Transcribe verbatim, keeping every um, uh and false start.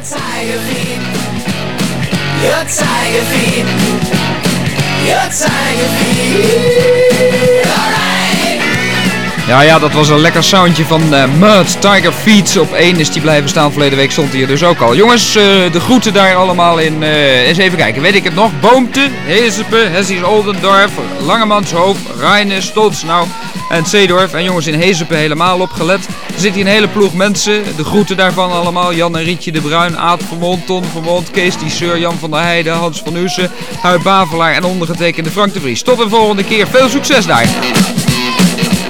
Tiger feet. Your tiger feet. Your tiger feet. Alright. Ja, ja, dat was een lekker soundje van uh, Mud, Tiger Feet. Op één is die blijven staan. Verleden week stond hij hier dus ook al. Jongens, uh, de groeten daar allemaal in. Uh, eens even kijken, weet ik het nog? Boomte, Hezepe, Hessies Oldendorf, Langemanshoofd, Reine, Stolzenau en Zeedorf. En jongens, in Hezepe helemaal opgelet. Er zit hier een hele ploeg mensen. De groeten daarvan allemaal. Jan en Rietje de Bruin, Aad Vermond, Ton Vermond, Kees die Seur, Jan van der Heijden, Hans van Hussen, Huib Bavelaar en ondergetekende Frank de Vries. Tot de volgende keer. Veel succes daar.